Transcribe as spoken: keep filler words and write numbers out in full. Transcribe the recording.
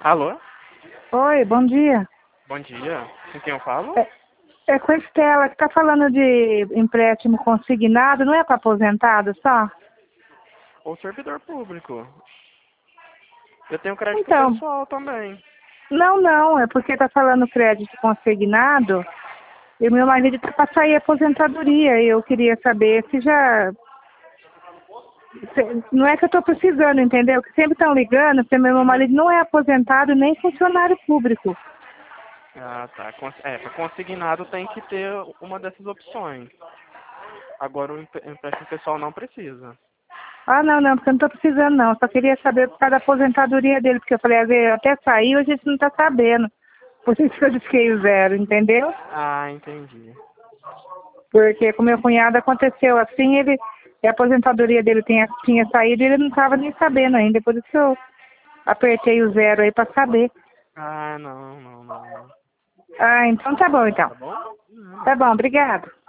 Alô? Oi, bom dia. Bom dia. Com quem eu falo? É, é com a Estela, que está falando de empréstimo consignado, não é para aposentado só? Ou servidor público. Eu tenho crédito Então, pessoal também. não, não, é porque está falando crédito consignado e meu marido está para sair aposentadoria e eu queria saber se já... se- não é que eu estou precisando, entendeu? Que sempre estão ligando, porque meu Uhum. marido não é aposentado nem funcionário público. Ah, tá. Cons- É, para consignado tem que ter uma dessas opções. Agora o empre- empréstimo pessoal não precisa. Ah, não, não, porque eu não estou precisando não. Eu só queria saber por causa da aposentadoria dele, porque eu falei, às vezes até saiu, a gente não está sabendo. Por isso que eu disquei o zero, entendeu? Ah, entendi. Porque com meu cunhado aconteceu assim, ele, a aposentadoria dele tinha, tinha saído e ele não estava nem sabendo ainda. Por isso que eu apertei o zero aí para saber. Ah, não, não, não, não. Ah, então tá bom então. Tá bom? Nada. Tá bom, obrigado.